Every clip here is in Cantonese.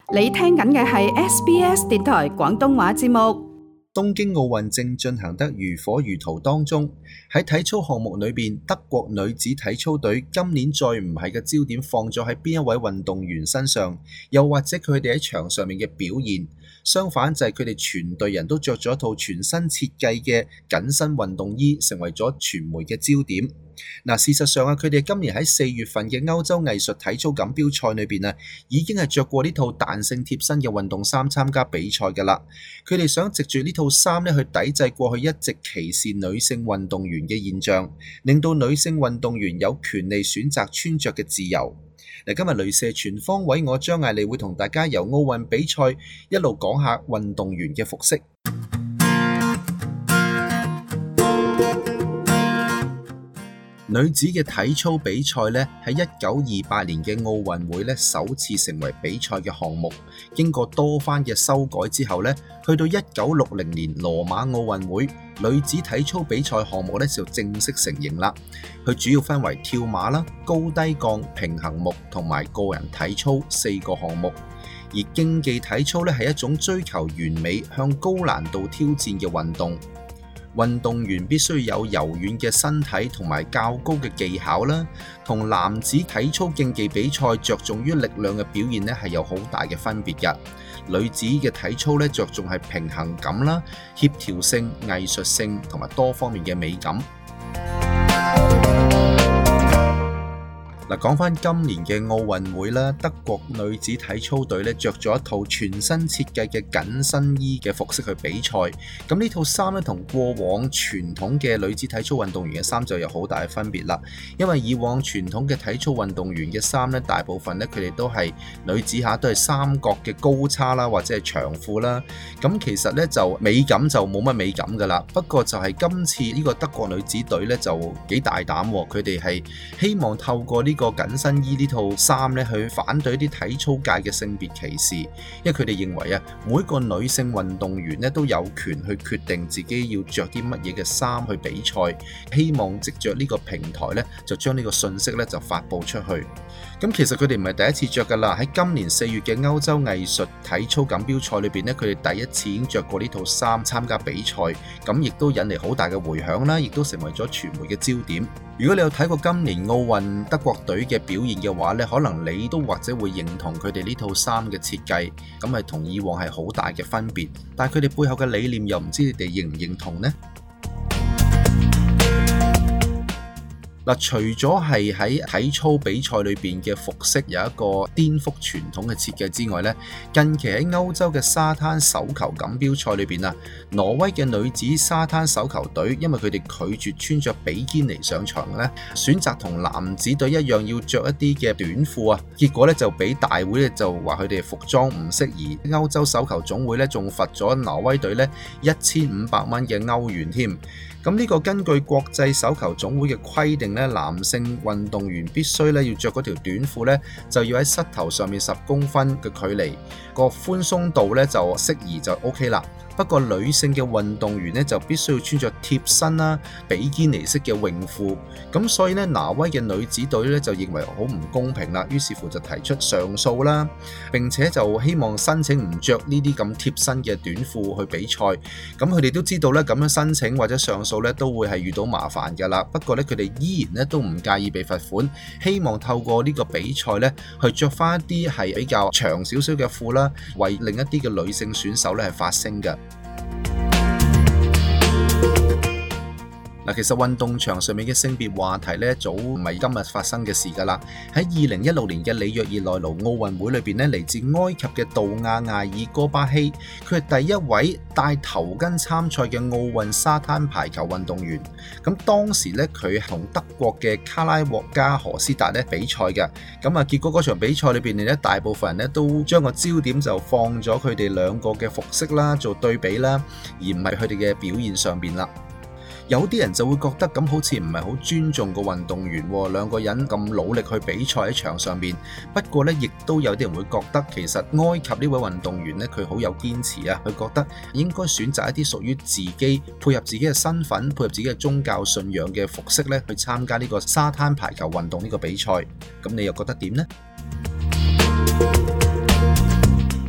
你聽緊嘅係 SBS 電台廣東話節目。 東京奧運正進行得如火如荼當中，喺體操項目裏邊，德國女子體操隊今年再唔係嘅焦點放咗喺邊一位運動員身上，又或者佢哋喺場上面嘅表現，相反就係佢哋全隊人都着咗一套全新設計嘅緊身運動衣，成為咗傳媒嘅焦點。事實上佢哋今年喺4月份嘅歐洲藝術體操錦標賽裏邊已經係着過呢套彈性貼身嘅運動衫參加比賽㗎啦。佢哋想藉住呢套衫去抵制過去一直歧視女性運動員嘅現象，令到女性運動員有權利選擇穿着嘅自由。今日雷射全方位，我張艾利會同大家由奧運比賽一路講下運動員嘅服飾。女子嘅體操比賽喺1928年嘅奧運會首次成為比賽嘅項目，經過多番嘅修改之後去到1960年羅馬奧運會，女子體操比賽項目就正式成型啦。佢主要分為跳馬啦、高低槓、平衡木同埋個人體操4個項目。而競技體操係一種追求完美、向高難度挑戰嘅運動。運動員必須有柔軟嘅身體同埋較高嘅技巧啦，同男子體操競技比賽着重於力量嘅表現係有好大嘅分別嘅。女子嘅體操着重係平衡感啦、協調性、藝術性同埋多方面嘅美感。講翻今年嘅奧運會啦，德國女子體操隊着咗一套全新設計嘅緊身衣嘅服飾去比賽。咁呢套衫同過往傳統嘅女子體操運動員嘅衫就有好大嘅分別啦。因為以往傳統嘅體操運動員嘅衫大部分佢哋都係女子都係三角嘅高叉啦，或者係長褲啦。咁其實就美感就冇乜美感噶啦。不過就係今次呢個德國女子隊就幾大膽，佢哋係希望透過呢個緊身衣呢套衫去反對啲體操界嘅性別歧視，因為佢哋認為每個女性運動員都有權去決定自己要着啲乜嘢嘅衫去比賽，希望藉着呢個平台就將呢個信息就發布出去。咁其實佢哋唔係第一次着噶啦，喺今年4月嘅歐洲藝術體操錦標賽裏邊佢哋第一次已經着過呢套衫參加比賽，咁亦都引嚟好大嘅迴響啦，亦都成為咗傳媒嘅焦點。如果你有睇過今年奧運德國隊嘅表現嘅話可能你都或者會認同佢哋呢套衫嘅設計，咁係同以往係好大嘅分別。但係佢哋背後嘅理念又唔知你哋認唔認同呢？除咗係喺體操比賽裏邊嘅服飾有一個顛覆傳統嘅設計之外近期喺歐洲嘅沙灘手球錦標賽裏邊挪威嘅女子沙灘手球隊因為佢哋拒絕穿着比堅尼上場選擇同男子隊一樣要着一啲嘅短褲結果就俾大會就話佢哋服裝唔適宜。歐洲手球總會仲罰咗挪威隊1500蚊嘅歐元添。咁呢個根據國際手球總會嘅規定男性運動員必須要着嗰條短褲就要喺膝頭上面10公分嘅距離，個寬鬆度就適宜就 OK 啦。不過女性嘅運動員就必須要穿着貼身啦、比堅尼式嘅泳褲。咁所以挪威嘅女子隊就認為好唔公平啦，於是乎就提出上訴啦，並且就希望申請唔着呢啲咁貼身嘅短褲去比賽。咁佢哋都知道咁樣申請或者上訴都會係遇到麻煩㗎啦。不過佢哋依然都唔介意被罰款，希望透過呢個比賽去着翻一啲係比較長少少嘅褲啦，為另一啲嘅女性選手係發聲嘅。其實運動場上面嘅性別話題早唔係今日發生嘅事㗎啦。喺2016年嘅里約熱內盧奧運會裏邊嚟自埃及嘅杜亞艾爾哥巴希，佢係第一位戴頭巾參賽嘅奧運沙灘排球運動員。咁當時佢同德國嘅卡拉沃加何斯達比賽嘅。結果嗰場比賽裏邊大部分人都將個焦點就放咗佢哋兩個嘅服飾啦，做對比啦，而唔係佢哋嘅表現上邊啦。有啲人就會覺得咁好似唔係好尊重個運動員，兩個人咁努力去比賽喺場上面。不過亦都有啲人會覺得其實埃及呢位運動員佢好有堅持啊，佢覺得應該選擇一啲屬於自己配合自己嘅身份、配合自己嘅宗教信仰嘅服飾去參加呢個沙灘排球運動呢個比賽。咁你又覺得點呢？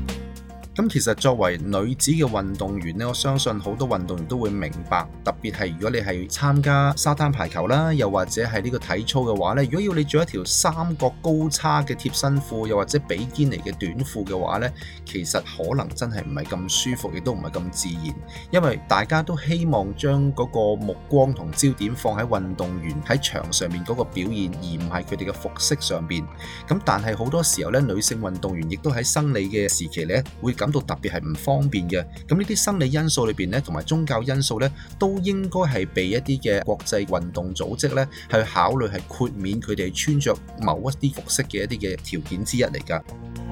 咁其實作為女子嘅運動員呢，我相信好多運動員都會明白，特別係如果你係參加沙灘排球啦，又或者係呢個體操嘅話呢，如果要你着一條三角高叉嘅貼身褲，又或者比堅尼嘅短褲嘅話呢，其實可能真係唔係咁舒服，亦都唔係咁自然，因為大家都希望將嗰個目光同焦點放喺運動員喺場上面嗰個表現，而唔係佢哋嘅服飾上邊。咁但係好多時候咧，女性運動員亦都喺生理嘅時期咧，會感到特別係唔方便嘅。咁呢啲生理因素裏邊咧，同埋宗教因素咧，都應該係被一啲嘅國際運動組織咧去考慮係豁免佢哋穿着某一啲服飾嘅一啲嘅條件之一嚟㗎。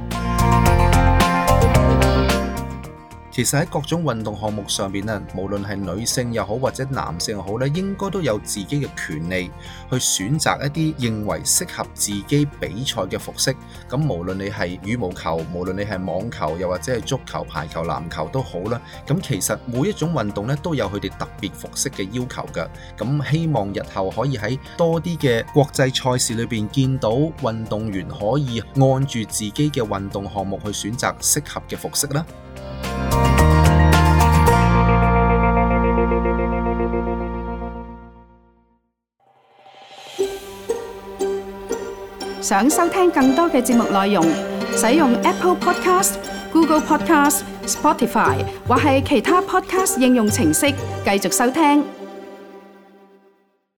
其實喺各種運動項目上邊咧，無論係女性又好或者男性又好咧，應該都有自己嘅權利去選擇一啲認為適合自己比賽嘅服飾。咁無論你係羽毛球，無論你係網球，又或者係足球、排球、籃球都好啦。咁其實每一種運動咧都有佢哋特別服飾嘅要求㗎。咁希望日後可以喺多啲嘅國際賽事裏邊見到運動員可以按住自己嘅運動項目去選擇適合嘅服飾啦。 想收聽更多嘅節目內容，使用 Apple Podcast、Google Podcast、Spotify 或係其他 Podcast 應用程式繼續收聽。